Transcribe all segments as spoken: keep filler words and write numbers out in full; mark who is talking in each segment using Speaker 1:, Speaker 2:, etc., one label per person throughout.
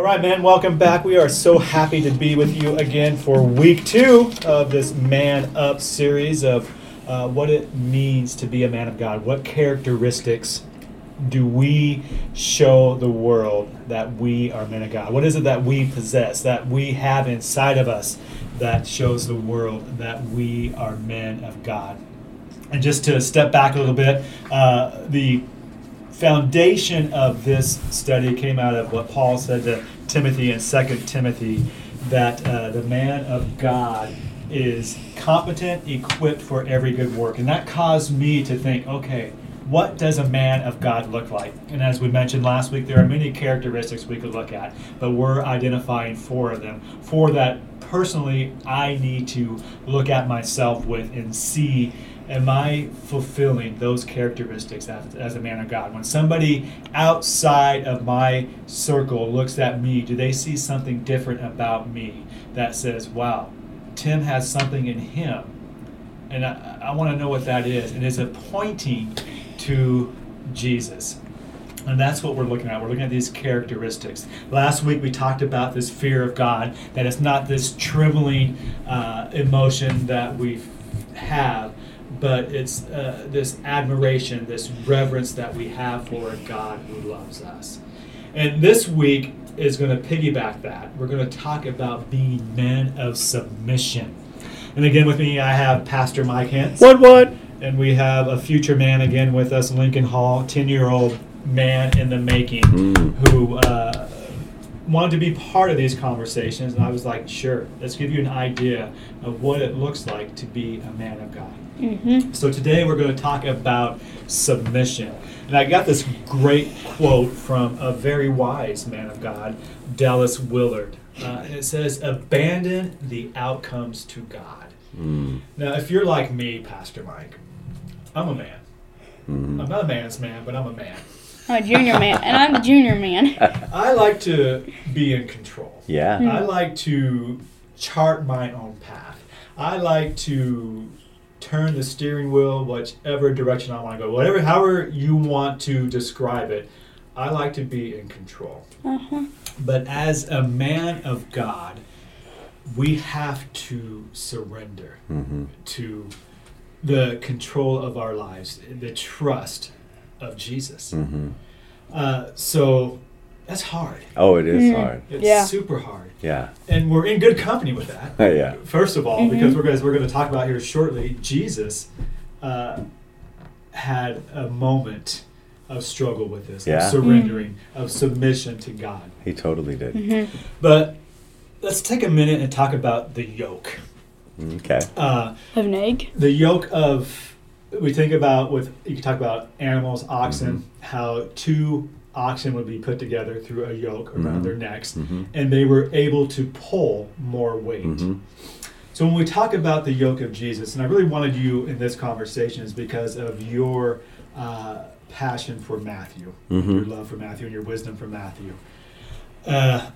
Speaker 1: right, man, welcome back. We are so happy to be with you again for week two of this Man Up series of uh, what it means to be a man of God. What characteristics do we show the world that we are men of God? What is it that we possess, that we have inside of us that shows the world that we are men of God? And just to step back a little bit, uh, the foundation of this study came out of what Paul said to Timothy in Second Timothy, that uh, the man of God is competent, equipped for every good work. And that caused me to think, okay, what does a man of God look like? And as we mentioned last week, there are many characteristics we could look at, but we're identifying four of them. Four that personally I need to look at myself with and see, am I fulfilling those characteristics as, as a man of God? When somebody outside of my circle looks at me, do they see something different about me that says, wow, Tim has something in him? And I, I want to know what that is. And is it pointing to Jesus? And that's what we're looking at. We're looking at these characteristics. Last week we talked about this fear of God, that it's not this trembling uh, emotion that we have, but it's uh, this admiration, this reverence that we have for a God who loves us. And this week is going to piggyback that. We're going to talk about being men of submission. And again with me, I have Pastor Mike Hintz.
Speaker 2: What, what?
Speaker 1: And we have a future man again with us, Lincoln Hall, ten-year-old man in the making, mm. who uh, wanted to be part of these conversations. And I was like, sure, let's give you an idea of what it looks like to be a man of God. Mm-hmm. So today we're going to talk about submission. And I got this great quote from a very wise man of God, Dallas Willard. Uh, and it says, abandon the outcomes to God. Mm. Now, if you're like me, Pastor Mike, I'm a man. Mm. I'm not a man's man, but I'm a man.
Speaker 3: I'm a junior man, and I'm the junior man.
Speaker 1: I like to be in control.
Speaker 2: Yeah.
Speaker 1: Mm. I like to chart my own path. I like to turn the steering wheel whichever direction I want to go. Whatever, however you want to describe it, I like to be in control. Uh-huh. But as a man of God, we have to surrender mm-hmm. to the control of our lives, the trust of Jesus. Mm-hmm. Uh, so that's hard.
Speaker 2: Oh, it is mm. hard.
Speaker 1: It's
Speaker 3: yeah.
Speaker 1: super hard.
Speaker 2: Yeah.
Speaker 1: And we're in good company with that.
Speaker 2: yeah.
Speaker 1: First of all,
Speaker 3: mm-hmm.
Speaker 1: because we're going we're going to talk about here shortly, Jesus uh, had a moment of struggle with this,
Speaker 2: yeah.
Speaker 1: of surrendering, mm-hmm. of submission to God.
Speaker 2: He totally did.
Speaker 3: Mm-hmm.
Speaker 1: But let's take a minute and talk about the yoke.
Speaker 2: Okay.
Speaker 3: Uh, of an egg?
Speaker 1: The yoke of, we think about with, you can talk about animals, oxen, mm-hmm. how two oxen would be put together through a yoke around mm-hmm. their necks, mm-hmm. and they were able to pull more weight. Mm-hmm. So when we talk about the yoke of Jesus, and I really wanted you in this conversation is because of your uh, passion for Matthew, mm-hmm. your love for Matthew and your wisdom for Matthew. Uh,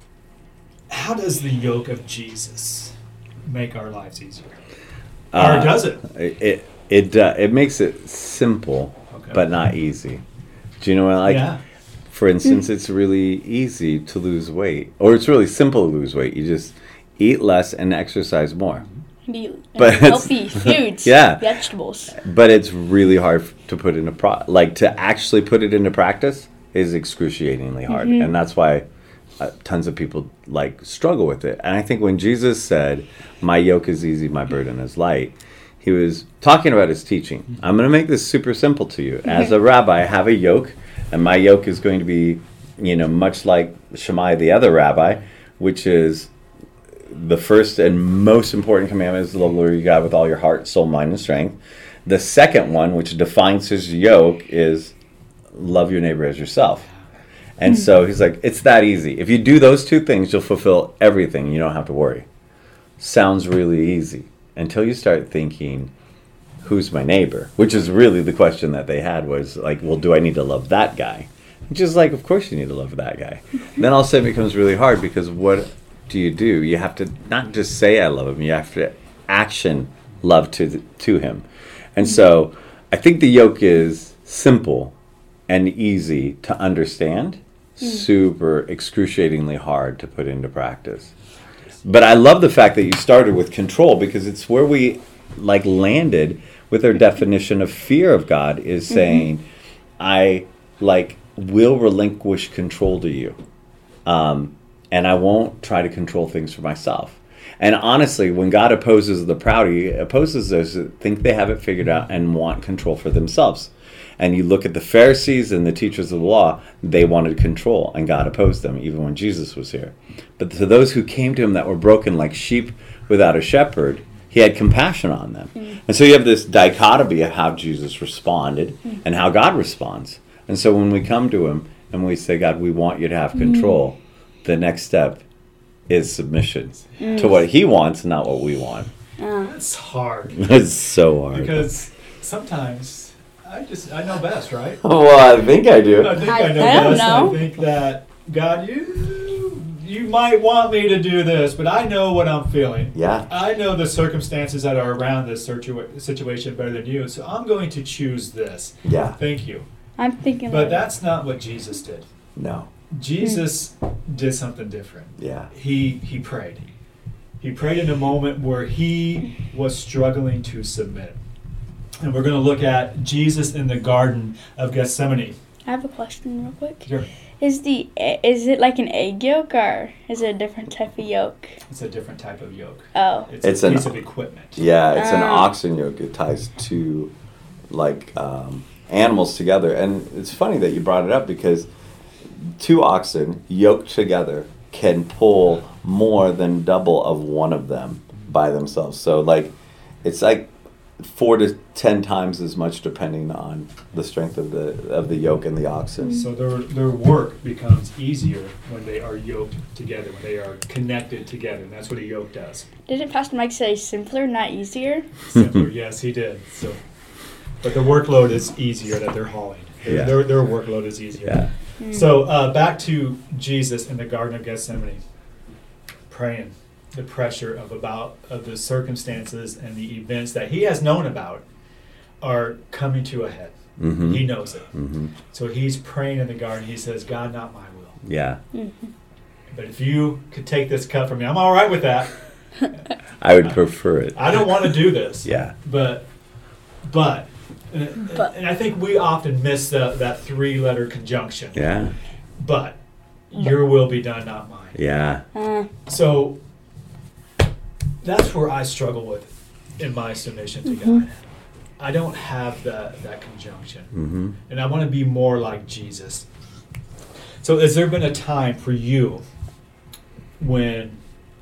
Speaker 1: how does the yoke of Jesus make our lives easier? Uh, or does it?
Speaker 2: It it uh, it makes it simple, okay. but not easy. Do you know what I like?
Speaker 1: Yeah.
Speaker 2: For instance, it's really easy to lose weight, or it's really simple to lose weight. You just eat less and exercise more.
Speaker 3: And eat but healthy foods,
Speaker 2: yeah,
Speaker 3: vegetables.
Speaker 2: But it's really hard to put into pro like to actually put it into practice is excruciatingly hard, mm-hmm. and that's why uh, tons of people like struggle with it. And I think when Jesus said, "My yoke is easy, my burden is light," he was talking about his teaching. I'm going to make this super simple to you. As a rabbi, I have a yoke, and my yoke is going to be, you know, much like Shammai, the other rabbi, which is the first and most important commandment is to love the Lord your God with all your heart, soul, mind, and strength. The second one, which defines his yoke, is love your neighbor as yourself. And so he's like, it's that easy. If you do those two things, you'll fulfill everything. You don't have to worry. Sounds really easy until you start thinking, who's my neighbor? Which is really the question that they had was like, well, do I need to love that guy? Which is like, of course you need to love that guy. Then all of a sudden it becomes really hard because what do you do? You have to not just say I love him, you have to action love to the, to him. And so I think the yoke is simple and easy to understand super excruciatingly hard to put into practice. But I love the fact that you started with control, because it's where we like landed with our definition of fear of God, is saying, mm-hmm. I like will relinquish control to you. Um, and I won't try to control things for myself. And honestly, when God opposes the proud, he opposes those that think they have it figured out and want control for themselves. And you look at the Pharisees and the teachers of the law, they wanted control, and God opposed them even when Jesus was here. But to those who came to him that were broken like sheep without a shepherd, he had compassion on them. Mm. And so you have this dichotomy of how Jesus responded mm. and how God responds. And so when we come to him and we say, God, we want you to have control, mm. the next step is submission mm. to what he wants, not what we want.
Speaker 3: Uh.
Speaker 1: That's hard.
Speaker 2: It's so hard.
Speaker 1: Because sometimes I just, I know best, right?
Speaker 2: Well, I think I do.
Speaker 1: I think I,
Speaker 3: I
Speaker 1: know
Speaker 3: I don't
Speaker 1: best.
Speaker 3: know.
Speaker 1: I think that, God, you, you might want me to do this, but I know what I'm feeling.
Speaker 2: Yeah.
Speaker 1: I know the circumstances that are around this situa- situation better than you, so I'm going to choose this.
Speaker 2: Yeah.
Speaker 1: Thank you.
Speaker 3: I'm thinking
Speaker 1: But
Speaker 3: like,
Speaker 1: that's not what Jesus did.
Speaker 2: No.
Speaker 1: Jesus did something different.
Speaker 2: Yeah.
Speaker 1: He he prayed. He prayed in a moment where he was struggling to submit. And we're going to look at Jesus in the Garden of Gethsemane.
Speaker 3: I have a question real quick.
Speaker 1: Sure.
Speaker 3: Is the is it like an egg yolk, or is it a different type of yolk?
Speaker 1: It's a different type of yoke.
Speaker 3: Oh.
Speaker 1: It's,
Speaker 2: It's
Speaker 1: a
Speaker 2: an-
Speaker 1: piece of equipment.
Speaker 2: Yeah, it's an
Speaker 3: Oh.
Speaker 2: oxen yoke. It ties two, like, um, animals together. And it's funny that you brought it up, because two oxen yoked together can pull more than double of one of them by themselves. So, like, it's like four to ten times as much, depending on the strength of the of the yoke and the oxen.
Speaker 1: So their their work becomes easier when they are yoked together, when they are connected together. And that's what a yoke does.
Speaker 3: Didn't Pastor Mike say simpler, not easier?
Speaker 1: Simpler, yes, he did. So, but the workload is easier that they're hauling. Their,
Speaker 2: Yeah.
Speaker 1: their, their workload is easier.
Speaker 2: Yeah.
Speaker 1: So uh, back to Jesus in the Garden of Gethsemane, praying. The pressure of about of the circumstances and the events that he has known about are coming to a head.
Speaker 2: Mm-hmm.
Speaker 1: He knows it.
Speaker 2: Mm-hmm.
Speaker 1: So he's praying in the garden. He says, God, not my will.
Speaker 2: Yeah.
Speaker 3: Mm-hmm.
Speaker 1: But if you could take this cup from me, I'm all right with that.
Speaker 2: I would prefer it.
Speaker 1: I don't want to do this.
Speaker 2: Yeah.
Speaker 1: But, but, and,
Speaker 3: But.
Speaker 1: and I think we often miss the, that three-letter conjunction.
Speaker 2: Yeah.
Speaker 1: But, your will be done, not mine.
Speaker 2: Yeah.
Speaker 3: Uh,
Speaker 1: So, that's where I struggle with in my submission to
Speaker 3: Mm-hmm.
Speaker 1: God. I don't have that, that conjunction.
Speaker 2: Mm-hmm.
Speaker 1: And I want to be more like Jesus. So has there been a time for you when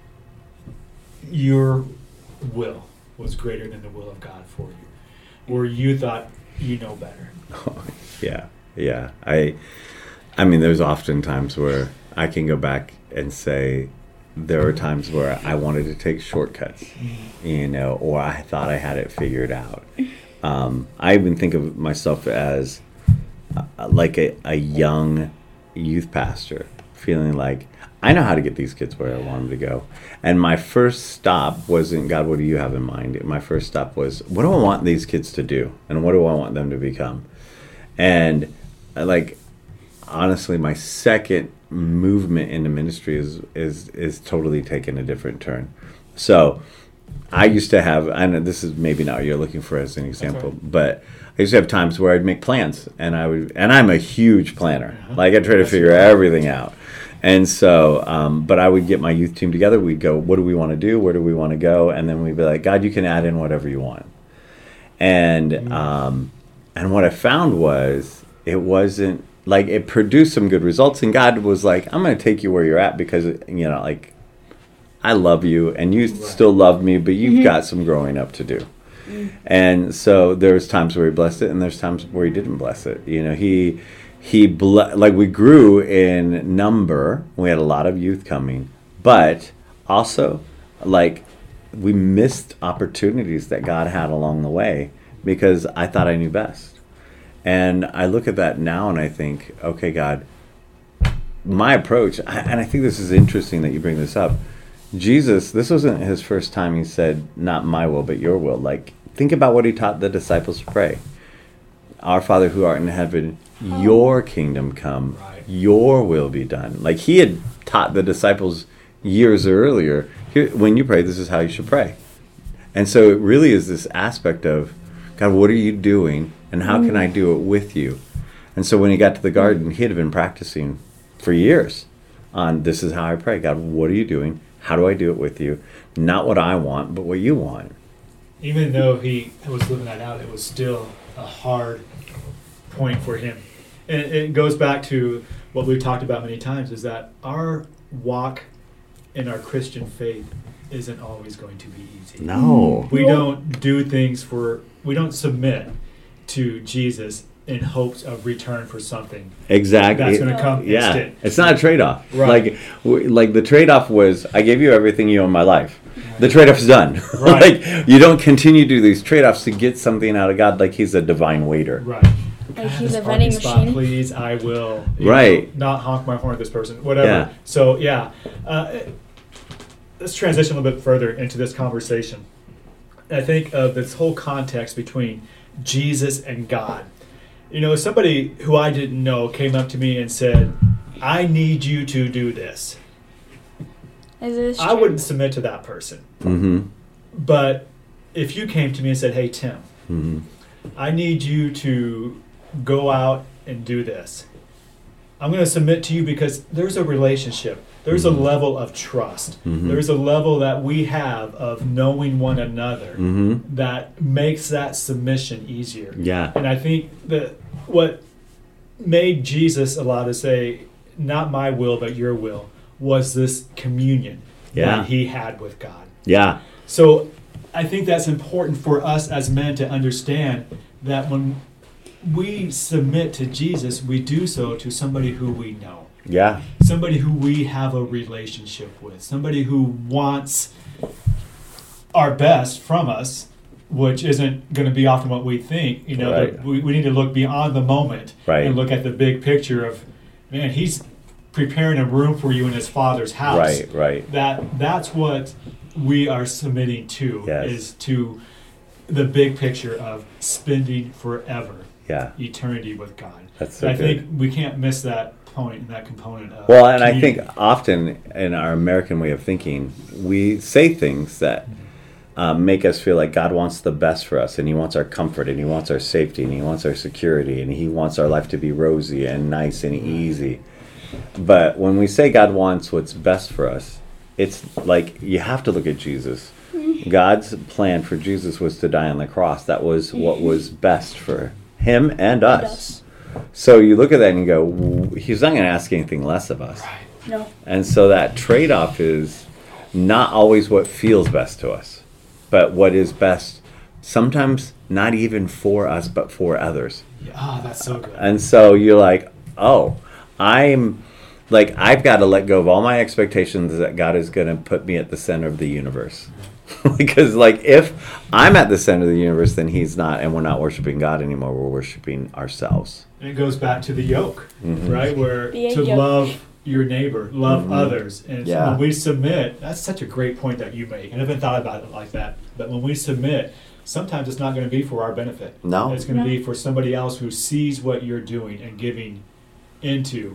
Speaker 1: your will was greater than the will of God for you? Where you thought you know better?
Speaker 2: Yeah. Yeah. I I mean, there's often times where I can go back and say, there were times where I wanted to take shortcuts, you know, or I thought I had it figured out. Um, I even think of myself as uh, like a, a young youth pastor, feeling like I know how to get these kids where I want them to go. And my first stop wasn't, God, what do you have in mind? My first stop was, what do I want these kids to do? And what do I want them to become? And uh, like, honestly, my second movement into ministry is is is totally taken a different turn. So I used to have, I know this is maybe not what you're looking for as an example,
Speaker 1: right.
Speaker 2: but I used to have times where I'd make plans, and I would, and I'm a huge planner.
Speaker 1: Uh-huh.
Speaker 2: Like I try to
Speaker 1: That's
Speaker 2: figure
Speaker 1: right.
Speaker 2: everything out. And so, um, but I would get my youth team together. We'd go, what do we want to do? Where do we want to go? And then we'd be like, God, you can add in whatever you want. And
Speaker 1: Mm.
Speaker 2: um, and what I found was it wasn't, like, it produced some good results, and God was like, I'm going to take you where you're at because, you know, like, I love you, and you
Speaker 1: Right.
Speaker 2: still love me, but you've got some growing up to do. And so there's times where he blessed it, and there's times where he didn't bless it. You know, he, he ble- like, we grew in number. We had a lot of youth coming, but also, like, we missed opportunities that God had along the way because I thought I knew best. And I look at that now and I think, okay, God, my approach, and I think this is interesting that you bring this up. Jesus, this wasn't his first time he said, not my will, but your will. Like, think about what he taught the disciples to pray. Our Father who art in heaven, your kingdom come,
Speaker 1: Right.
Speaker 2: your will be done. Like he had taught the disciples years earlier, here, when you pray, this is how you should pray. And so it really is this aspect of, God, what are you doing, and how can I do it with you? And so when he got to the garden, he had been practicing for years on, this is how I pray. God, what are you doing? How do I do it with you? Not what I want, but what you want.
Speaker 1: Even though he was living that out, it was still a hard point for him. And it goes back to what we've talked about many times, is that our walk in our Christian faith isn't always going to be easy.
Speaker 2: No.
Speaker 1: We don't do things for, we don't submit to Jesus in hopes of return for something.
Speaker 2: Exactly.
Speaker 1: That's going to come
Speaker 2: Yeah.
Speaker 1: instant.
Speaker 2: It's not a trade-off.
Speaker 1: Right.
Speaker 2: Like, w- like the trade-off was, I gave you everything you owe in my life. The trade-off is done.
Speaker 1: Right.
Speaker 2: Like, you don't continue to do these trade-offs to get something out of God like he's a divine waiter.
Speaker 1: Right.
Speaker 3: Like
Speaker 1: Have
Speaker 3: he's
Speaker 1: this
Speaker 3: a vending
Speaker 1: parking spot,
Speaker 3: machine.
Speaker 1: please, I will. you
Speaker 2: Right.
Speaker 1: know, not honk my horn at this person, whatever.
Speaker 2: Yeah.
Speaker 1: So, yeah. Uh, let's transition a little bit further into this conversation. I think of this whole context between Jesus and God. You know, somebody who I didn't know came up to me and said, I need you to do this.
Speaker 3: Is this
Speaker 1: I
Speaker 3: true?
Speaker 1: wouldn't submit to that person.
Speaker 2: Mm-hmm.
Speaker 1: But if you came to me and said, hey, Tim,
Speaker 2: Mm-hmm.
Speaker 1: I need you to go out and do this. I'm going to submit to you because there's a relationship. There's
Speaker 2: Mhm.
Speaker 1: a level of trust.
Speaker 2: Mhm.
Speaker 1: There's a level that we have of knowing one another
Speaker 2: Mm-hmm.
Speaker 1: that makes that submission easier.
Speaker 2: Yeah.
Speaker 1: And I think that what made Jesus allow to say, not my will, but your will, was this communion
Speaker 2: Yeah.
Speaker 1: that he had with God.
Speaker 2: Yeah.
Speaker 1: So I think that's important for us as men to understand that when we submit to Jesus, we do so to somebody who we know,
Speaker 2: Yeah.
Speaker 1: somebody who we have a relationship with, somebody who wants our best from us, which isn't going to be often what we think. You know,
Speaker 2: Right.
Speaker 1: that we, we need to look beyond the moment
Speaker 2: Right.
Speaker 1: and look at the big picture of, man, he's preparing a room for you in his Father's house.
Speaker 2: Right. Right.
Speaker 1: That that's what we are submitting to,
Speaker 2: Yes.
Speaker 1: is to the big picture of spending forever
Speaker 2: Yeah.
Speaker 1: eternity with God.
Speaker 2: That's so
Speaker 1: I
Speaker 2: good.
Speaker 1: think we can't miss that point, that component of
Speaker 2: Well, and I
Speaker 1: community.
Speaker 2: think often in our American way of thinking, we say things that um, make us feel like God wants the best for us, and He wants our comfort, and He wants our safety, and He wants our security, and He wants our life to be rosy and nice and easy. But when we say God wants what's best for us, it's like you have to look at Jesus. God's plan for Jesus was to die on the cross. That was what was best for Him and us.
Speaker 3: Us.
Speaker 2: So you look at that and you go, "W- He's not going to ask anything less of us.
Speaker 1: Right.
Speaker 3: No.
Speaker 2: And so that trade-off is not always what feels best to us, but what is best, sometimes not even for us, but for others.
Speaker 1: Yeah, ah, that's so good.
Speaker 2: And so you're like, oh, I'm like, I've got to let go of all my expectations that God is going to put me at the center of the universe. Because like, if I'm at the center of the universe, then He's not, and we're not worshiping God anymore. We're worshiping ourselves.
Speaker 1: And it goes back to the yoke,
Speaker 2: Mhm.
Speaker 1: right? Where
Speaker 3: The
Speaker 1: to
Speaker 3: yoke.
Speaker 1: love your neighbor, love
Speaker 2: Mhm.
Speaker 1: others. And so
Speaker 2: Yeah.
Speaker 1: when we submit, that's such a great point that you make. And I haven't thought about it like that. But when we submit, sometimes it's not going to be for our benefit.
Speaker 2: No.
Speaker 1: It's going to
Speaker 3: No.
Speaker 1: be for somebody else who sees what you're doing and giving into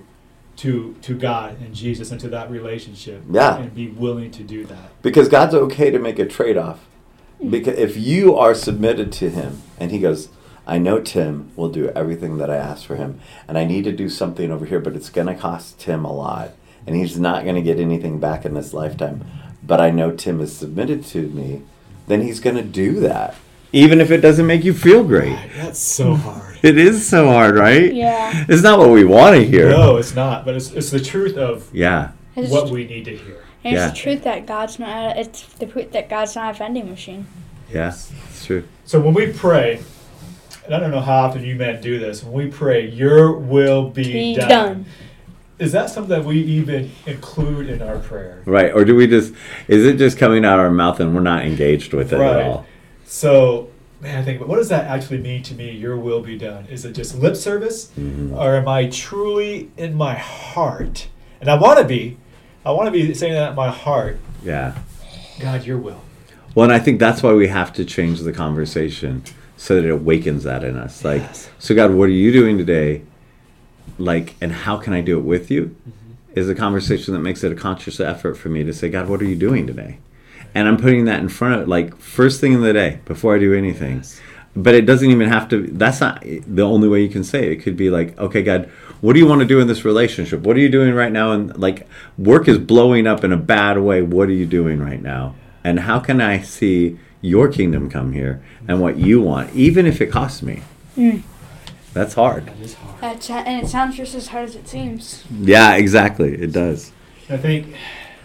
Speaker 1: to to God and Jesus and to that relationship.
Speaker 2: Yeah.
Speaker 1: And be willing to do that.
Speaker 2: Because God's okay to make a trade-off. Because if you are submitted to Him, and He goes, I know Tim will do everything that I ask for him, and I need to do something over here, but it's going to cost Tim a lot, and he's not going to get anything back in this lifetime. But I know Tim is submitted to me, then He's going to do that, even if it doesn't make you feel great.
Speaker 1: That's so hard.
Speaker 2: It is so hard, right?
Speaker 3: Yeah.
Speaker 2: It's not what we want to hear.
Speaker 1: No, it's not. But it's it's the truth of
Speaker 2: Yeah.
Speaker 3: It's,
Speaker 1: what we need to hear.
Speaker 3: and
Speaker 2: Yeah.
Speaker 3: it's the truth that God's not. It's the truth that God's not a vending machine.
Speaker 2: Yeah. It's true.
Speaker 1: So when we pray, and I don't know how often you men do this, when we pray, your will be,
Speaker 3: Be
Speaker 1: done.
Speaker 3: done.
Speaker 1: Is that something that we even include in our prayer?
Speaker 2: Right. Or do we just, is it just coming out of our mouth and we're not engaged with it
Speaker 1: Right.
Speaker 2: at all?
Speaker 1: So, man, I think, what does that actually mean to me, your will be done? Is it just lip service?
Speaker 2: Mhm.
Speaker 1: Or am I truly in my heart? And I want to be. I want to be saying that in my heart.
Speaker 2: Yeah.
Speaker 1: God, your will.
Speaker 2: Well, and I think that's why we have to change the conversation. so that it awakens that in us. Like,
Speaker 1: Yes.
Speaker 2: so God, what are you doing today? Like, and how can I do it with you? Mm-hmm. Is a conversation that makes it a conscious effort for me to say, God, what are you doing today? And I'm putting that in front of, like, first thing in the day before I do anything.
Speaker 1: Yes.
Speaker 2: But it doesn't even have to, that's not the only way you can say it. It could be like, okay, God, what do you want to do in this relationship? What are you doing right now? And like, work is blowing up in a bad way. What are you doing right now? And how can I see your kingdom come here and what you want, even if it costs me?
Speaker 3: Mm.
Speaker 2: That's hard.
Speaker 1: That is hard.
Speaker 3: That's, and it sounds just as hard as it seems.
Speaker 2: Yeah, exactly. It does.
Speaker 1: I think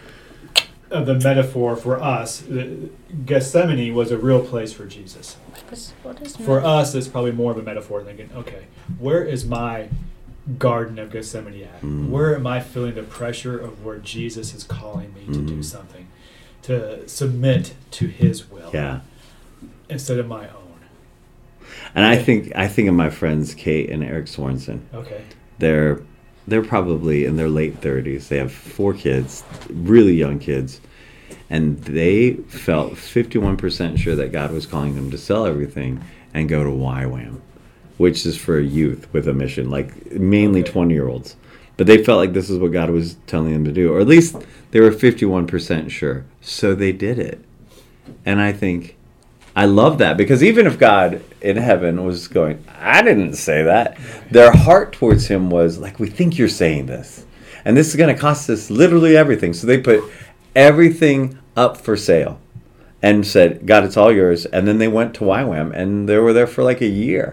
Speaker 1: of the metaphor for us, the- Gethsemane was a real place for Jesus.
Speaker 3: What's- What is
Speaker 1: For
Speaker 3: that?
Speaker 1: us, it's probably more of a metaphor, thinking, okay, where is my Garden of Gethsemane at?
Speaker 2: Mm.
Speaker 1: Where am I feeling the pressure of where Jesus is calling me to do
Speaker 2: Mhm.
Speaker 1: something, to submit to His will
Speaker 2: Yeah.
Speaker 1: instead of my own?
Speaker 2: And I think I think of my friends Kate and Eric Sorensen.
Speaker 1: Okay.
Speaker 2: They're they're probably in their late thirties. They have four kids, really young kids. And they felt fifty-one percent sure that God was calling them to sell everything and go to Y WAM, which is for youth with a mission, like mainly
Speaker 1: Okay.
Speaker 2: twenty-year-olds. But they felt like this is what God was telling them to do, or at least they were fifty-one percent sure. So they did it. And I think, I love that, because even if God in heaven was going, I didn't say that, their heart towards Him was like, we think you're saying this. And this is going to cost us literally everything. So they put everything up for sale and said, God, it's all yours. And then they went to Y WAM and they were there for like a year.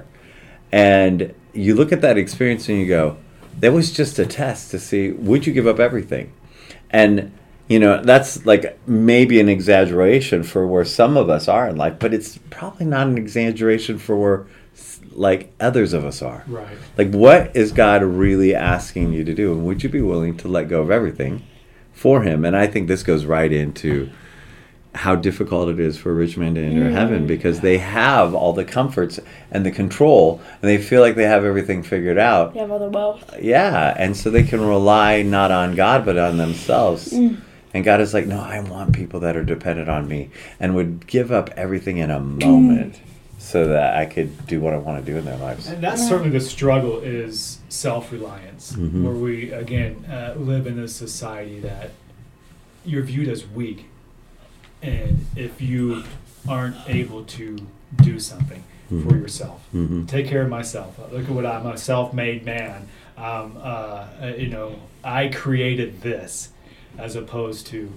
Speaker 2: And you look at that experience and you go, that was just a test to see, would you give up everything? And, you know, that's like maybe an exaggeration for where some of us are in life, but it's probably not an exaggeration for where like others of us are.
Speaker 1: Right.
Speaker 2: Like, what is God really asking you to do? And would you be willing to let go of everything for Him? And I think this goes right into how difficult it is for a rich man to enter
Speaker 3: Mm.
Speaker 2: heaven, because they have all the comforts and the control, and they feel like they have everything figured out.
Speaker 3: You have all the wealth.
Speaker 2: Yeah, and so they can rely not on God, but on themselves.
Speaker 3: Mm.
Speaker 2: And God is like, no, I want people that are dependent on me and would give up everything in a moment so that I could do what I want to do in their lives.
Speaker 1: And that's
Speaker 3: Yeah.
Speaker 1: certainly the struggle, is self-reliance,
Speaker 2: Mhm.
Speaker 1: where we, again, uh, live in a society that you're viewed as weak. And if you aren't able to do something for
Speaker 2: Mhm.
Speaker 1: yourself,
Speaker 2: Mm-hmm.
Speaker 1: take care of myself. Look at what I'm, a self-made man. Um, uh, uh, you know, I created this, as opposed to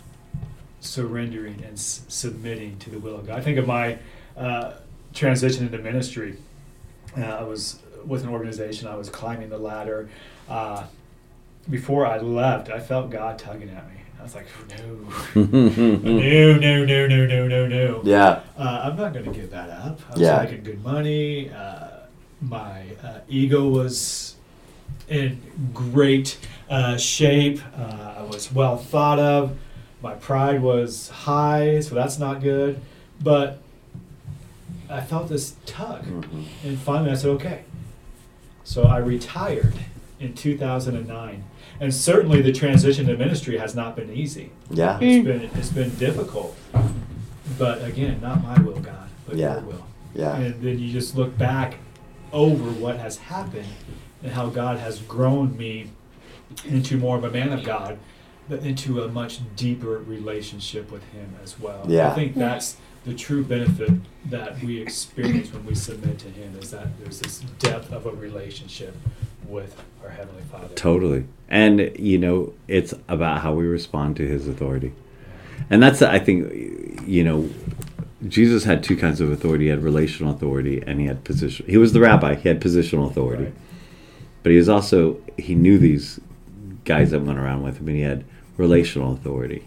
Speaker 1: surrendering and s- submitting to the will of God. I think of my uh, transition into ministry. Uh, I was with an organization. I was climbing the ladder. Uh, before I left, I felt God tugging at me. I was like, no, no, no, no, no, no, no, no.
Speaker 2: Yeah.
Speaker 1: Uh, I'm not going to give that up. I was
Speaker 2: Yeah.
Speaker 1: making good money. Uh, my uh, ego was in great uh, shape. Uh, I was well thought of. My pride was high, so that's not good. But I felt this tug.
Speaker 2: Mhm.
Speaker 1: And finally I said, okay. So I retired in two thousand nine. And certainly the transition to ministry has not been easy.
Speaker 2: Yeah.
Speaker 1: It's been it's been difficult. But again, not my will, God, but
Speaker 2: Yeah.
Speaker 1: your will.
Speaker 2: Yeah.
Speaker 1: And then you just look back over what has happened and how God has grown me into more of a man of God, but into a much deeper relationship with Him as well.
Speaker 2: Yeah.
Speaker 1: I think that's the true benefit that we experience when we submit to Him, is that there's this depth of a relationship with our Heavenly Father.
Speaker 2: Totally. And, you know, it's about how we respond to His authority. And that's, I think, you know, Jesus had two kinds of authority. He had relational authority and he had position. He was the rabbi. He had positional authority.
Speaker 1: Right.
Speaker 2: But he was also, he knew these guys that went around with him, and he had relational authority.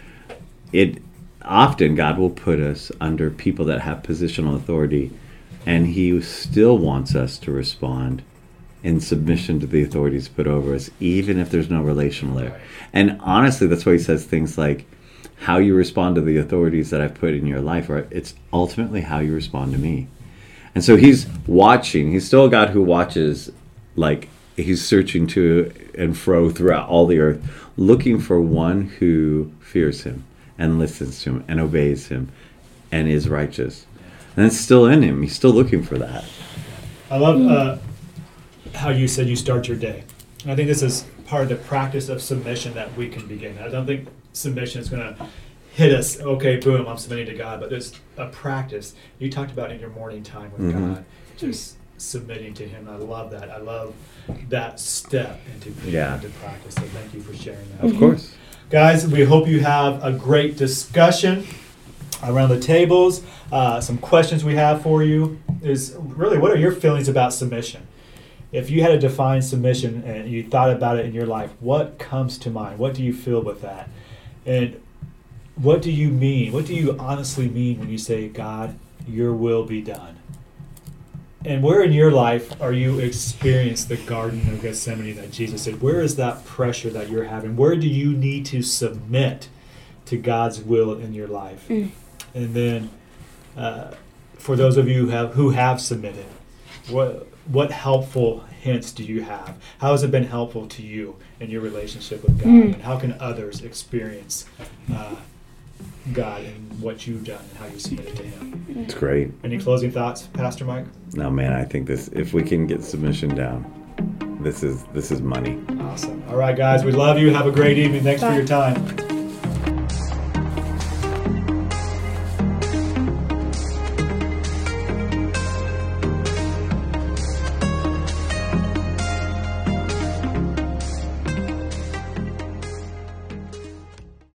Speaker 2: It often, God will put us under people that have positional authority, and He still wants us to respond in submission to the authorities put over us, even if there's no relational there.
Speaker 1: Right.
Speaker 2: And honestly, that's why He says things like, how you respond to the authorities that I've put in your life, or it's ultimately how you respond to me. And so He's watching. He's still a God who watches, like He's searching to and fro throughout all the earth, looking for one who fears Him and listens to Him and obeys Him and is righteous. And it's still in him. He's still looking for that.
Speaker 1: I love uh, how you said you start your day. And I think this is part of the practice of submission that we can begin. I don't think submission is going to hit us, okay, boom, I'm submitting to God. But there's a practice. You talked about in your morning time with
Speaker 2: Mhm.
Speaker 1: God, just submitting to Him. I love that. I love that step into,
Speaker 2: Yeah.
Speaker 1: into practice. So thank you for sharing that.
Speaker 2: Of course.
Speaker 1: Guys, we hope you have a great discussion around the tables. Uh, some questions we have for you is really, what are your feelings about submission? If you had to define submission and you thought about it in your life, what comes to mind? What do you feel with that? And what do you mean? What do you honestly mean when you say, God, your will be done? And where in your life are you experiencing the Garden of Gethsemane that Jesus said? Where is that pressure that you're having? Where do you need to submit to God's will in your life?
Speaker 3: Mm.
Speaker 1: And then, uh, for those of you who have, who have submitted, what what helpful hints do you have? How has it been helpful to you in your relationship with God?
Speaker 3: Mm.
Speaker 1: And how can others experience uh, God and what you've done and how you submitted to Him?
Speaker 2: It's great.
Speaker 1: Any closing thoughts, Pastor Mike?
Speaker 2: No, man, I think this, if we can get submission down, this is this is money.
Speaker 1: Awesome. All right, guys, we love you. Have a great evening. Thanks for
Speaker 3: Bye.
Speaker 1: your time.